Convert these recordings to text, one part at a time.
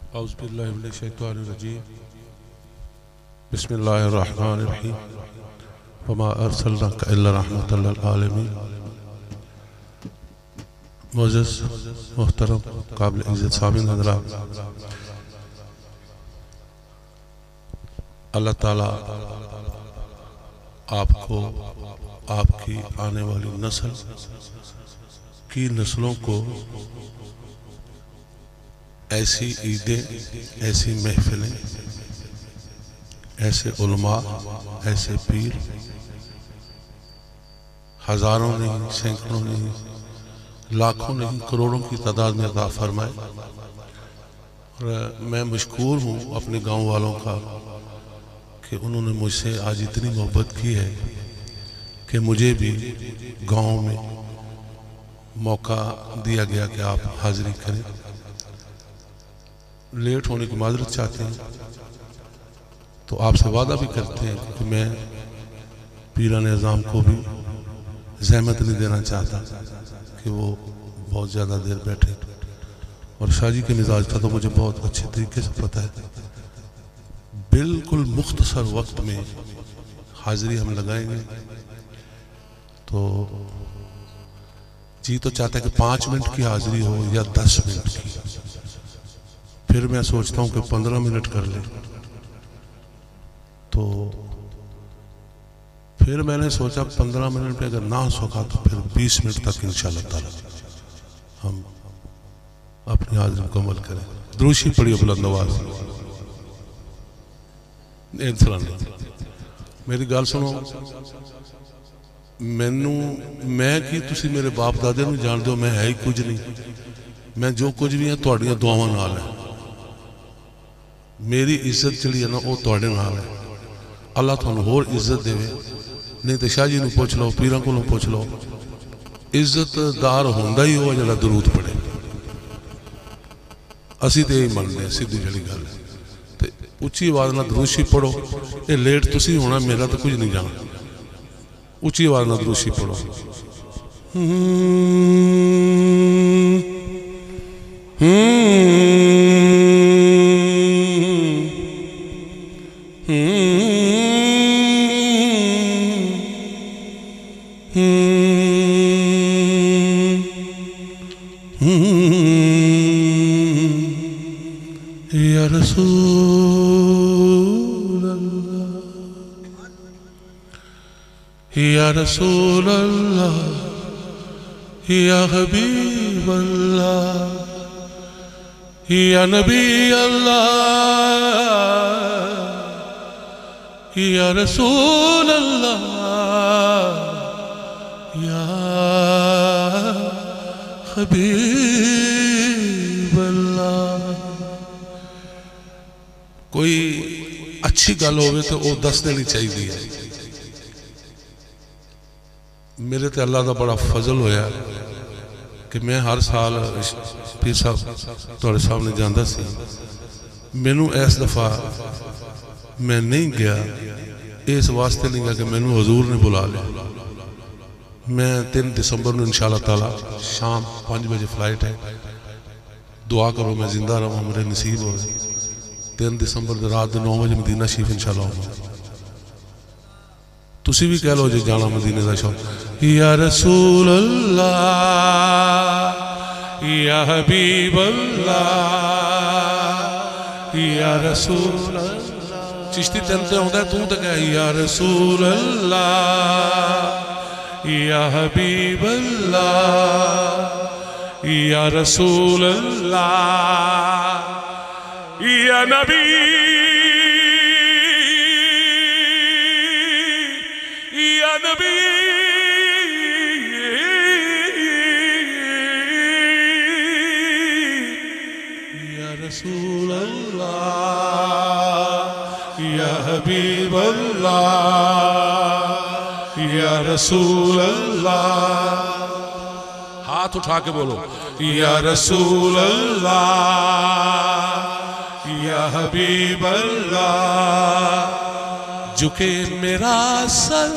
اعوذ باللہ من الشیطان الرجیم بسم اللہ الرحمن الرحیم وما ارسلناک الا رحمۃ للعالمین۔ معزز محترم قابل عزت سامعین حضرات، اللہ تعالیٰ آپ کو، آپ کی آنے والی نسل کی نسلوں کو ایسی عیدیں، ایسی محفلیں، ایسے علماء، ایسے پیر ہزاروں نہیں، سینکڑوں نہیں، لاکھوں نہیں، کروڑوں کی تعداد میں عطا فرمائے۔ اور میں مشکور ہوں اپنے گاؤں والوں کا کہ انہوں نے مجھ سے آج اتنی محبت کی ہے کہ مجھے بھی گاؤں میں موقع دیا گیا کہ آپ حاضری کریں۔ لیٹ ہونے کی معذرت چاہتے ہیں تو آپ سے وعدہ بھی کرتے ہیں کہ میں پیران اعظام کو بھی زحمت نہیں دینا چاہتا کہ وہ بہت زیادہ دیر بیٹھے، اور شاہ جی کے مزاج کا تو مجھے بہت اچھے طریقے سے پتہ ہے۔ بالکل مختصر وقت میں حاضری ہم لگائیں گے، تو جی تو چاہتا ہے کہ 5 منٹ کی حاضری ہو یا 10 منٹ کی، پھر میں سوچتا ہوں کہ 15 منٹ کر لیں، تو پھر میں نے سوچا 15 منٹ پہ اگر نہ سکا تو پھر 20 منٹ تک انشاءاللہ تعالی ہم اپنی حاضری مکمل کریں۔ دروشی پڑھی بلند آواز۔ میری گل سنو، میں کی تسی میرے باپ دادے نو جان دو، میں ہے ہی کچھ نہیں، میں جو کچھ بھی ہے تہاڈیاں دعاواں نال ہے۔ میری عزت جڑی ہے نا وہ تہاڈے نال ہے۔ اللہ تھانوں ہور عزت دے، نہیں تو شاہ جی نو پوچھ لو، پیراں کولوں پوچھ لو، عزت دار ہوندا ہی ہوا جڑا درود پڑھے۔ اسی تے ہی مننے ہیں، سیدھی جڑی گل ہے۔ تے اچھی آواز نال دروشی پڑھو، اے لیٹ تسی ہونا، میرا تو کچھ نہیں جانا۔ اچھی آواز نال دروشی پڑھو۔ یا رسول اللہ، یا رسول اللہ، یا حبیب اللہ، یا نبی اللہ، یا رسول اللہ، یا حبیب اللہ۔ کوئی اچھی گل ہوئے تو وہ دس دینی چاہیے۔ میرے تے اللہ دا بڑا فضل ہویا کہ میں ہر سال پیر صاحب تھوڑے سامنے جاندہ سی، مینوں اس دفعہ میں نہیں گیا، اس واسطے نہیں گیا کہ مینوں حضور نے بلا لیا۔ میں 3 دسمبر نو انشاءاللہ تعالی شام 5 بجے فلائٹ ہے، دعا کرو میں زندہ رہوں، میرے نصیب ہو۔ 3 دسمبر دے رات 9 بجے مدینہ شریف انشاءاللہ ہوں۔ تسی بھی کہہ لو جی جانا مدینہ دا شوق۔ یا رسول اللہ، یا حبیب اللہ، یا رسول اللہ۔ چشتی تنتے ہوندہ ہے تو تے کہا یا رسول اللہ، یا حبیب اللہ، یا رسول اللہ، یا نبی، یا نبی، یا رسول اللہ، یا حبیب اللہ، یا رسول اللہ۔ ہاتھ اٹھا کے بولو، یا رسول اللہ، یا حبیب اللہ۔ جھکے میرا سر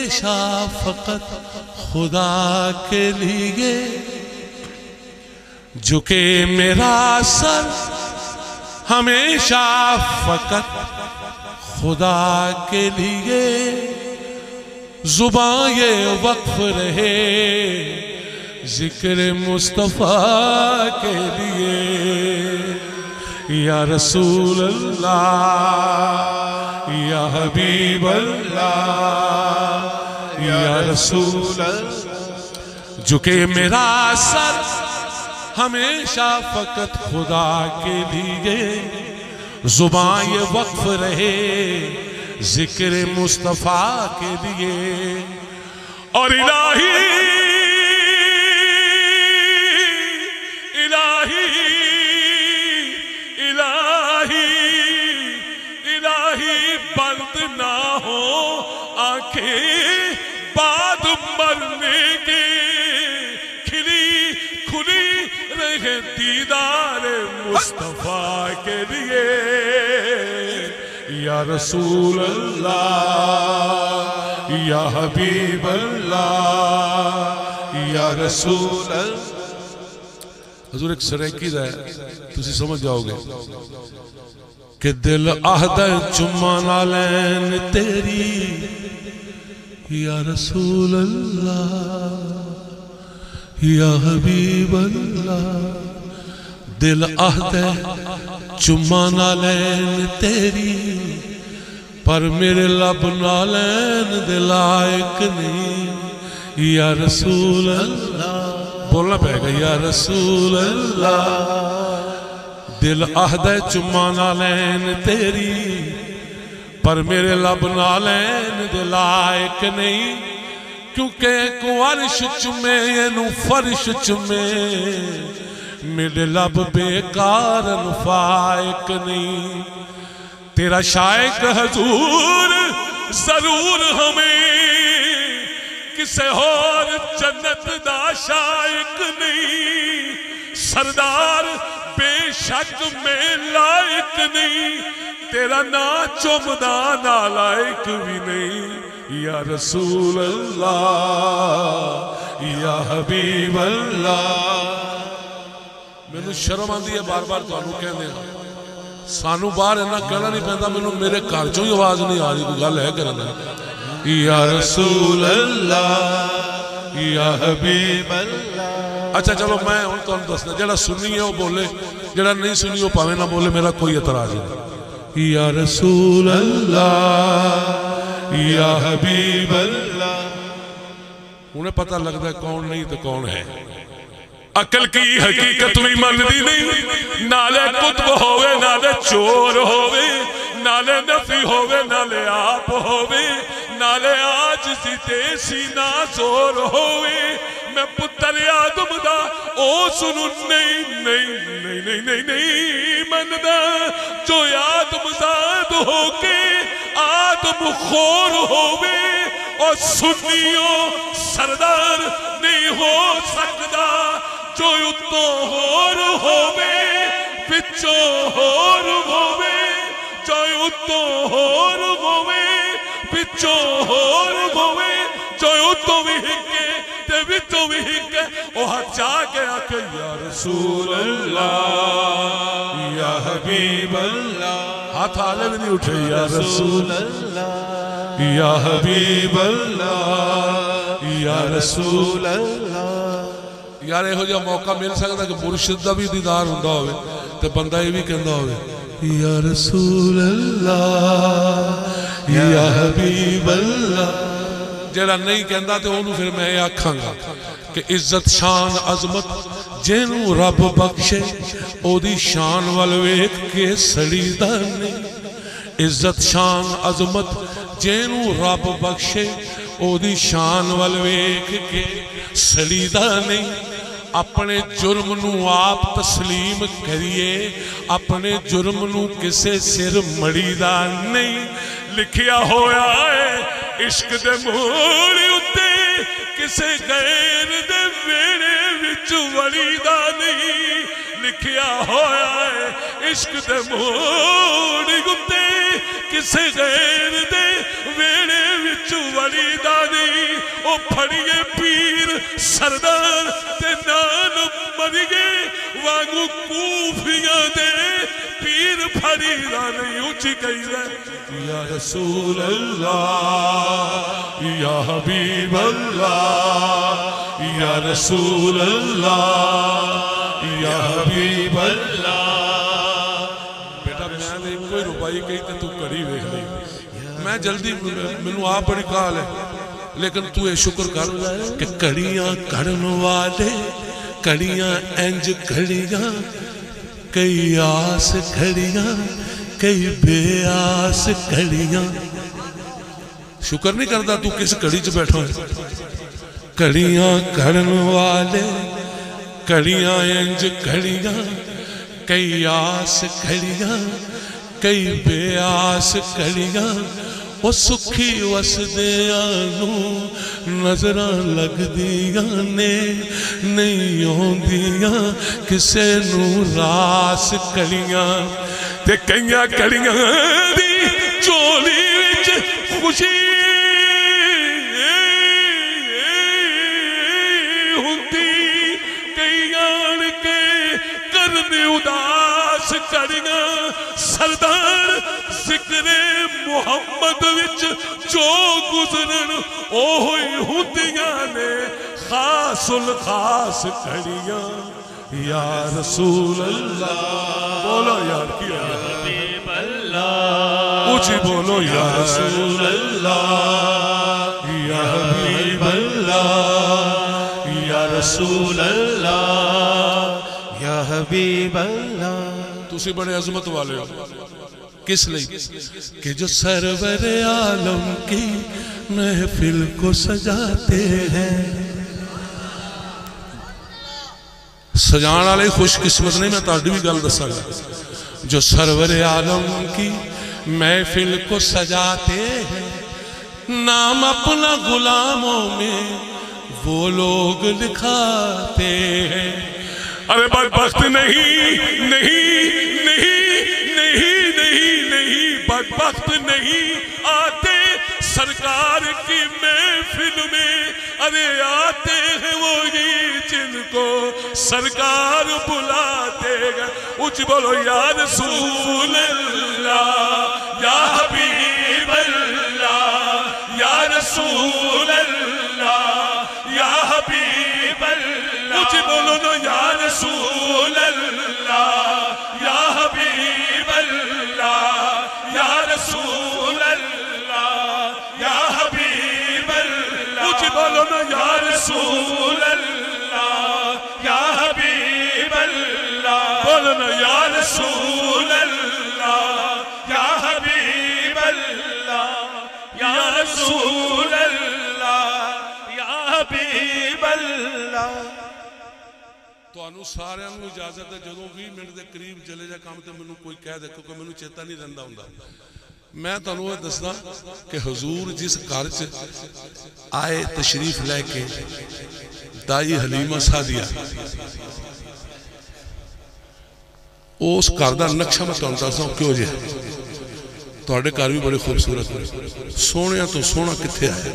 ہمیشہ فقط خدا کے لیے، جھکے میرا سر ہمیشہ فقط خدا کے لیے، زباں یہ وقف رہے ذکر مصطفیٰ کے لیے۔ یا رسول اللہ یا حبیب اللہ یا رسول اللہ، جھکے میرا سر ہمیشہ فقط خدا کے لیے، زباں یہ وقف رہے ذکر مصطفیٰ کے لیے۔ اور الہی الہی الہی الہی بند نہ ہو آنکھیں بعد مرنے کے، کھلی کھلی رہے دیدار مصطفیٰ کے لیے۔ یا رسول اللہ یا حبیب اللہ یا رسول اللہ۔ حضور ایک سریکی دا ہے، تسی سمجھ جاؤ گے کہ دل آہدہ چمانا لین تیری یا رسول اللہ یا حبیب اللہ، دل آہدہ چمانا لین تیری، پر میرے لب نالین دل لائق نہیں یا رسول اللہ۔ بولنا پہے گا یا رسول اللہ، دل عہدہ چمانا لین تیری، پر میرے لب نالین دل لائق نہیں، کیونکہ ایک عرش چمے اینو فرش چمے، میرے لب بیکار فائق نہیں۔ تیرا شائق حضور ضرور ہمیں، کسے اور جنت دا شائق نہیں، سردار بے شک میں لائق نہیں، تیرا نا چمدا نالائق بھی نہیں۔ یا رسول اللہ یا حبیب اللہ۔ میں نے شرم آندی ہے بار بار تو انہوں کہنے ہیں، سانو بار اینا کہنا نہیں پہنتا، میں نے میرے کارچوں ہی آواز نہیں آ رہی، کوئی گل ہے کرنا۔ یا رسول اللہ یا حبیب اللہ۔ اچھا چلو میں ان کو دسنا، جڑا سنی ہے وہ بولے، جڑا نہیں سنی وہ پاوے نہ بولے، میرا کوئی اعتراض نہیں۔ یا رسول اللہ یا حبیب اللہ۔ انہیں پتہ لگتا ہے کون نہیں تو کون ہے۔ عقل کی حقیقت بھی مندی نہیں، نالے قطب ہوئے نالے چور ہوئے، نالے نفی ہوئے نالے آپ ہوئے، نالے آج سیتے سینہ زور ہوئے۔ میں پتر آدم دا او سنو نہیں نہیں نہیں نہیں نہیں نہیں مندہ، جو آدم زاد ہو کے آدم خور ہوئے، اور سنیوں سردار نہیں ہو سکتا، جو اتو ہور ہوئے پچھو ہور ہوئے، جو اتو ہور ہوئے پچھو ہور ہوئے، جو اتو بھی ہکے تے بچو بھی ہکے، وہ ہاتھ چاہ گیا کہ یا رسول اللہ یا حبیب اللہ۔ ہاتھ آلے بھی نہیں اٹھے، یا رسول اللہ یا حبیب اللہ یا رسول اللہ۔ یار ایہو جا موقع مل سکتا کہ مرشد دا بھی دیدار ہوندہ ہوئے تے بندہ یہ بھی کہندہ ہوئے یا رسول اللہ یا حبیب اللہ۔ جیڑا نہیں کہندہ تے انہوں پھر میں آکھاں گا کہ عزت شان عظمت جینوں رب بخشے او دی شان والویک کے سڑیدہ نہیں، عزت شان عظمت جینوں رب بخشے او دی شان والویک کے سڑیدہ نہیں۔ اپنے جرم نو آپ تسلیم کریے، اپنے جرم نو کسے سر مڑیدہ نہیں، لکھیا ہویا ہے عشق دے موڑی اتے کسے غیر دے ویڑے وچ وڑیدہ نہیں، لکھیا ہویا ہے عشق دے موڑ گتے کسے غیر دے ویڑے وچ وڑی دانی او پھڑیے پیر سردار تے نان مریے وانگو کوفیاں دے پیر پھڑی دانی اونچی کہی ہے یا رسول اللہ یا حبیب اللہ یا رسول اللہ یا حبیب اللہ بیٹا میں نے کوئی روپائی کہی تے تو کڑی ویکھ لئی میں جلدی مینوں آپ بڑی کال ہے لیکن تو یہ شکر کر کہ کڑیاں کڑن والے کڑیاں انج کڑیاں کئی آس کھڑیاں کئی بے آس کڑیاں شکر نہیں کرتا تو کس کڑی چ بیٹھا ہے کڑیاں کڑن والے کڑیاں انج کڑیاں کئی آس کھڑیاں کئی بے آس کڑیاں وہ سکھی وسدیاں نو نظراں لگ دیاں نے نہیں ہوندیاں کسے نو راس کڑیاں تے کئیاں کڑیاں دی چولی وچ خوشی ہوندی کئیاں کے کرنے اداس کڑیاں سردار ذکر محمد وچ جو گزرن اوہی ہوندیاں نے خاص الخاص کڑیاں یا رسول اللہ بولو یار کیا حبیب اللہ اونچی بولو یا رسول اللہ یا حبیب اللہ یا رسول اللہ یا حبیب اللہ تسی بڑے عظمت والے ہو کس لئے کہ جو سرور عالم کی محفل کو سجاتے ہیں سجان والے خوش قسمت نہیں میں تاڑی بھی گل دسا گا جو سرور عالم کی محفل کو سجاتے ہیں نام اپنا غلاموں میں وہ لوگ لکھاتے ہیں ارے بدبخت نہیں نہیں نہیں نہیں نہیں نہیں بدبخت نہیں آتے سرکار کی محفل میں ارے آتے ہیں وہی جن کو سرکار بلاتے گا اچھ بولو یا رسول اللہ یا حبیب اللہ یا رسول اللہ یا حبیب اللہ اچھ بولو نا یا رسول اللہ یا حبیب اللہ یا رسول اللہ یا حبیب اللہ اچھ بولو نا یا رسول اللہ یا حبیب اللہ بولو نا یا رسول اللہ یا حبیب اللہ یا رسول اللہ یا حبیب اللہ تو انو سارے انو اجازت ہے جدوں 20 منٹ دے قریب چلے جا کام تے منو کوئی کہہ دے کیونکہ منو چیتا نہیں رہندا ہوندا میں تانوں دسدا کہ حضور جس گھر چ آئے تشریف لے کے دائی حلیمہ سعدیہ اس گھر دا نقشہ میں تانوں دسدا کیوں جے تواڈے گھر بھی بڑے خوبصورت ہے سونیا تو سونا کتھے آیا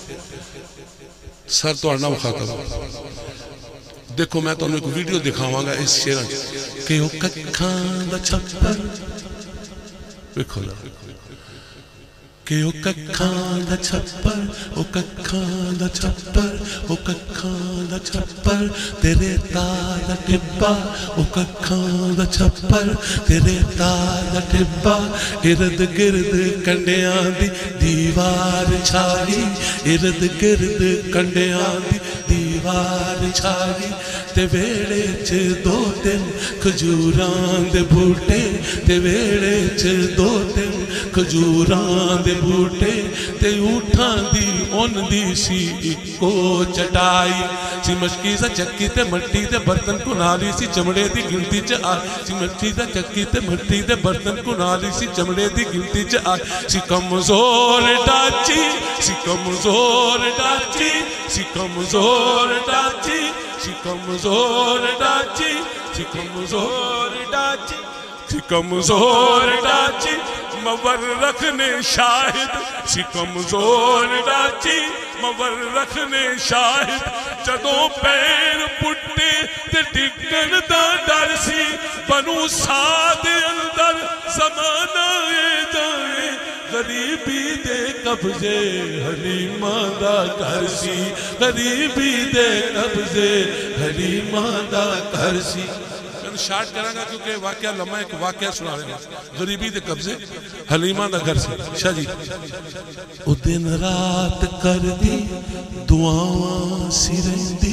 سر تواڈا مخاطب دیکھو میں تانوں ایک ویڈیو دکھاواں گا اس شعر کہ او ککھاں دا چھپر دیکھو نا کہ او ککھاں دا چھپر او ککھاں دا چھپر او ککھاں دا چھپر تیرے تار دا ٹبا او ککھاں دا چھپر تیرے تار دا ٹبا ارد گرد کنڈیاں دی دیوار چھائی ارد گرد کنڈیاں دی دیوار چھائی تے ویڑے چ دو تین کھجوراں دے بوٹے تے ویڑے چ دو تین کھجوراں دے بوٹے تے اٹھاں دی ان دی سی اکو چٹائی سی مشکی سا چکی تے مٹی تے برتن کو نالی سی چمڑے دی گنتی چ آئی سی مٹی سا چکی تے مٹی تے برتن کو نالی سی چمڑے دی گنتی چ آئی سی کمزور ڈاچی سی کمزور ڈاچی سی کمزور ڈاچی سی کمزور ڈاچی کمزور ڈاچی کمزور ڈاچی مورخ نے شاہد کمزور ڈاچی مورخ نے شاہد جدوں پیر پٹے تے ڈگن دا ڈر سی بنو سعد اندر زمانہ جائے غریبی دے قبضے حلیمہ دا گھر سی غریبی دے قبضے حلیمہ دا گھر سی شارٹ کریں گا کیونکہ واقعہ لمحہ ایک واقعہ سنا رہے ہیں غریبی دے قبضے حلیمہ دا گھر سے شاہ جی او دن رات کر دی دعاواں سی رہندی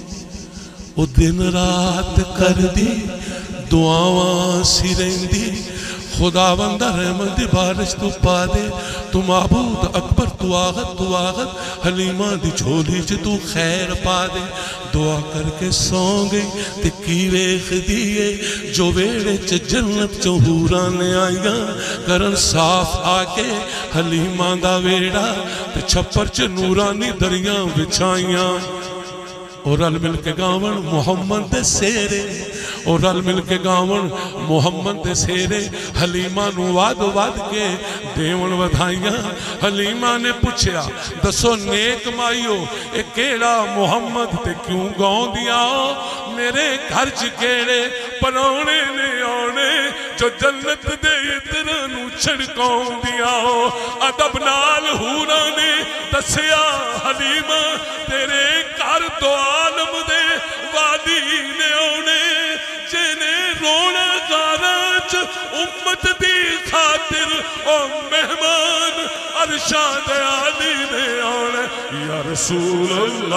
او دن رات کر دی دعاواں سی رہندی خداوند رحمت دی بارش تو پا دے تو معبود اکبر تو آغت حلیمہ دی جھولی چ تو خیر پا دے دعا کر کے سو گئی تے کی ویخ دیئے جو ویڑے چ جنت چ حوراں نے آئیاں کرن صاف آ کے حلیمہ دا ویڑا تے چھپر چ نورانی دریاں بچھائیاں اور رل مل کے گاون محمد دے سیرے اور رل مل کے گاون محمد دے سیرے حلیمہ نو واد کے دیون ودھائیاں حلیمہ نے پوچھیا دسو نیک مائیو اے کیڑا محمد تے کیوں گاؤں دیا میرے گھر چکیڑے پرونے نے آنے جو جنت دے اترانو چھڑکاؤں دیا ادب نال ہورا نے دسیا حلیمہ تیرے گھر تو عالم دے وادی نے آنے جنے رونا گاراج امت دی خاطر او مہمان ارشاد عالی نے آنے یا رسول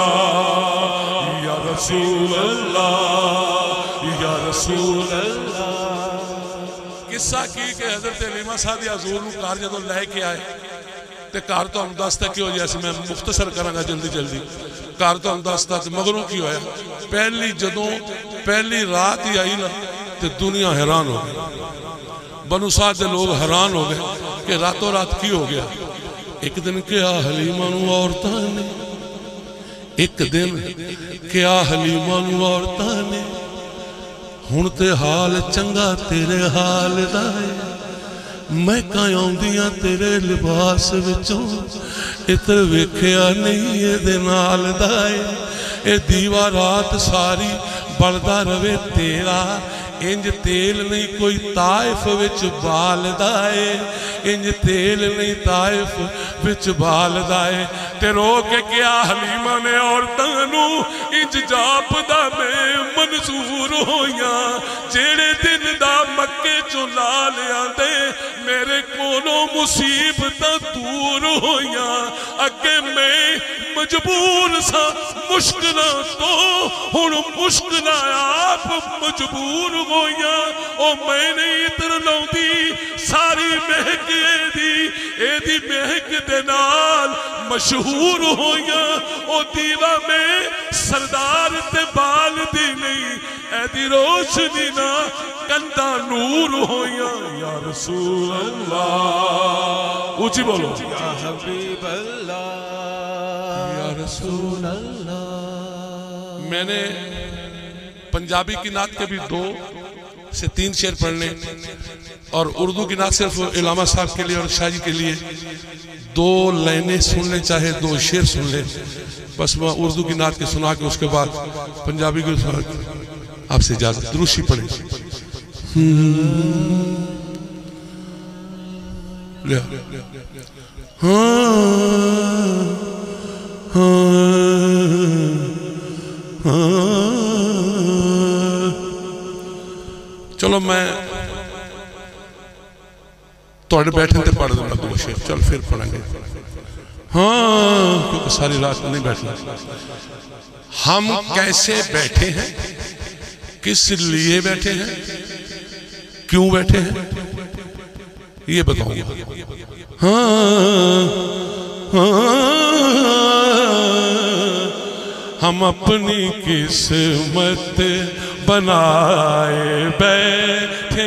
اللہ یا رسول اللہ یا رسول اللہ قصہ کی کہ حضرت حلیمہ سعدیہ حضور نو کار جدو لے کے آئے تے کار تو ہم داستا کیوں جیسے میں مختصر کرانگا جلدی کار تو ہم داستا تے مغروں کیوں آیا پہلی رات ہی آئی نا تے دنیا حیران ہو گئی بنو سعد دے لوگ حیران ہو گئے کہ راتوں رات کی ہو گیا ایک دن کیا حلیمہ نو عورتاں نے ایک دن کیا حلیمہ نو عورتاں نے ہن تے حال چنگا تیرے حال دائے میں کائیوں دیا تیرے لباس وچوں اتر وکھیا نہیں یہ دنال دائے اے دیوہ رات ساری بڑھدا روے تیرا انج تیل نہیں کوئی طائف وچ بال دائے انج تیل نہیں طائف وچ بال دائے تے رو کے کیا حلیمہ نے عورتانو انج جاپ دا میں منظور ہویاں جیڑے دن دا مکے چو لالیاں دے میرے کونوں مصیبتاں دور ہویاں اگے میں مجبور سا مشکلہ تو ہن مشکلہ آپ مجبور ہویاں او میں نے اتر لوں دی ساری مہک اے دی مہک دے نال مشہور ہویاں او دیوہ میں سردار تے بال دی نہیں اے دی روشنی نا کندہ نور ہویاں یا رسول اللہ اونچی بولو یا حبیب اللہ یا رسول اللہ میں نے پنجابی کی نعت کے بھی 2 سے 3 شعر پڑھنے اور اردو کی نعت صرف علامہ صاحب کے لیے اور شاہ جی کے لیے 2 لائنیں سن لیں چاہے 2 شعر سن لیں بس میں اردو کی نعت کے سنا کے اس کے بعد پنجابی کو سنا کے آپ سے اجازت دروشی پڑھیں لیا چلو میں توڑے بیٹھیں تے پڑھ دوں گا 2 شعر چل پھر پڑھیں گے کیونکہ ساری رات نہیں بیٹھنا ہم کیسے بیٹھے ہیں کس لیے بیٹھے ہیں کیوں بیٹھے ہیں یہ بتاؤں گا ہم اپنی قسمت بنائے بیٹھے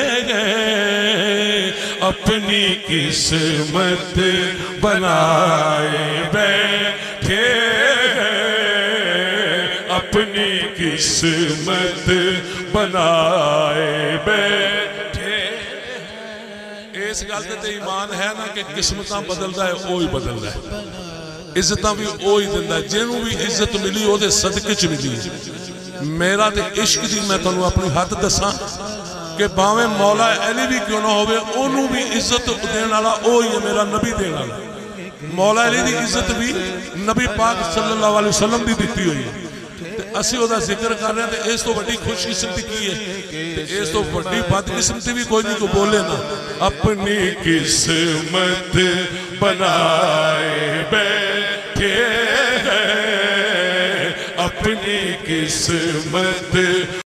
گئے اپنی قسمت بنائے بیٹھے گئے اپنی قسمت بنائے بیٹھے. اس گل تے ایمان ہے نا کہ قسمتاں بدلدا ہے وہی بدلدا ہے, عزتاں بھی وہی دیندا ہے. جنوں بھی عزت ملی وہ دے صدقے چ ملی. میرا تے عشق دی میں تانوں اپنی حد دساں کہ باویں مولا علی بھی کیوں نہ ہوئے انہوں بھی عزت دین والا وہی ہے میرا نبی دین والا. مولا علی دی عزت بھی نبی پاک صلی اللہ علیہ وسلم دی دیتی ہوئی ہے. اسی وہ دا ذکر کر رہے ہیں تے اس تو بڑی خوش قسمتی کی ہے تے اس تو بڑی بد قسمتی بھی کوئی نہیں کو بولے نا. اپنی قسمت بنائے بیٹھے اپنی قسمت